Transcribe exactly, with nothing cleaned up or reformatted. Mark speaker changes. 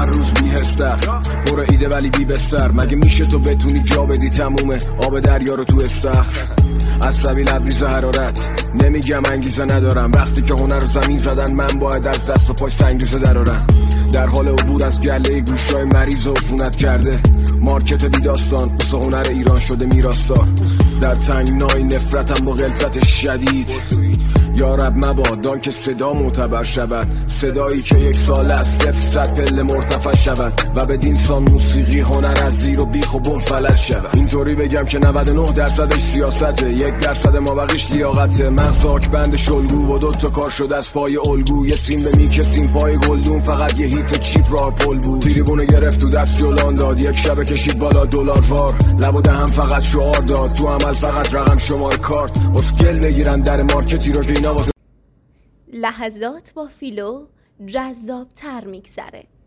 Speaker 1: هر روز بی‌حس‌تر، پر ایده ولی بی بستر. مگه میشه تو بتونی جا بدی تمومه آب دریا رو تو استخر؟ عصبی لبریز حرارت، نمیگم انگیزه ندارم. وقتی که هنر رو زمین زدن من باید از دست و پای سنگریزه درارم. در حال عبور از گله گوشای مریض و عفونت کرده، مارکت بی داستان واسه هنر ایران شده میراثدار. در تنگنای نفرتم با غلظت شدید، یا رب مبادا که صدا معتبر شود، صدایی که یک سال از صفر صد پله مرتفع شود و به دینسان موسیقی هنر از زیر و بیخ و بن فلج شود. اینطوری بگم که نود و نه درصدش سیاسته، یک درصد ما بقیش لیاقته. مغز آکبند شلگو و دوتا کار شده از پای الگو، یه سیم به میکسیم پای گلدون، فقط یه هیت چیپ راه پل بود. تریبونه گرفت تو دست جلان داد، یک شب کشید بالا دلار وار، لب و دهم فقط شعار داد، تو عمل فقط رقم شمار کارت. اسکل بگیرن در مارکتی رو که اینا واسه
Speaker 2: لحظات با فیلو جذاب تر میگذره.